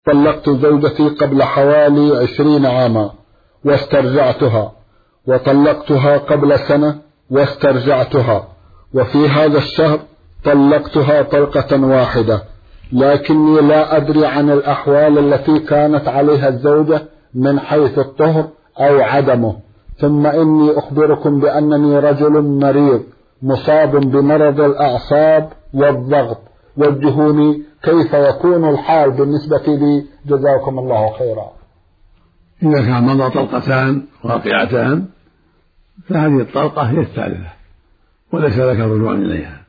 طلقت زوجتي قبل حوالي 20 عاما واسترجعتها، وطلقتها قبل سنة واسترجعتها، وفي هذا الشهر طلقتها طلقة واحدة، لكني لا أدري عن الأحوال التي كانت عليها الزوجة من حيث الطهر أو عدمه. ثم إني أخبركم بأنني رجل مريض مصاب بمرض الأعصاب والضغط، وجهوني كيف يكون الحال بالنسبة لي، جزاكم الله خيرا. إذا كان مضى طلقتان واقعتان فهذه الطلقة هي الثالثة وليس لك رجوع إليها،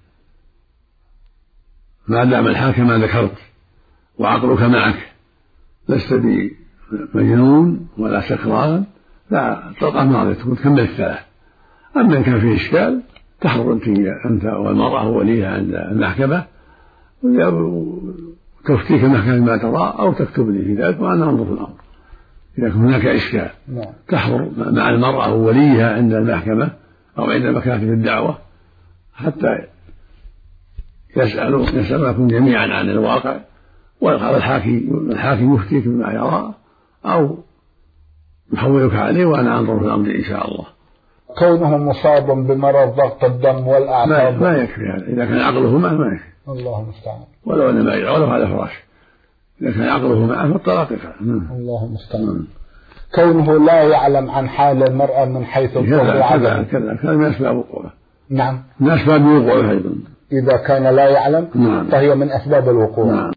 ما دام الحال ما ذكرت وعقلك معك، لست بمجنون ولا سكران، لا، الطلقة ماضية تكون تكمل الثلاث. أما إن كان فيه إشكال تحضر أنت والمرأة وليها عند المحكمة وتفتيك المحكمة ما ترى، أو تكتب لي في ذلك وأنا أنظر في الأمر. إذا كان هناك إشكال تحضر مع المرأة ووليها عند المحكمة أو عند مكاتب الدعوة حتى يسألكم جميعا عن الواقع، وقال الحاكم يفتيك بما يرى أو يحولك عليه، وأنا أنظر في الأمر إن شاء الله. كونه مصاب بمرض ضغط الدم والأعصاب ما يكفي هذا، إذا كان عقله معه ما يكفي. الله المستعان. ولو أن ما ولو على فراش، إذا كان عقله معه فالطلاق يفعل. الله المستعان. كونه لا يعلم عن حال المرأة من حيث الطهر وعدمه كذا من أسباب وقوعه. نعم، من أسباب وقوعه أيضا إذا كان لا يعلم. نعم. فهي من أسباب الوقوع. نعم.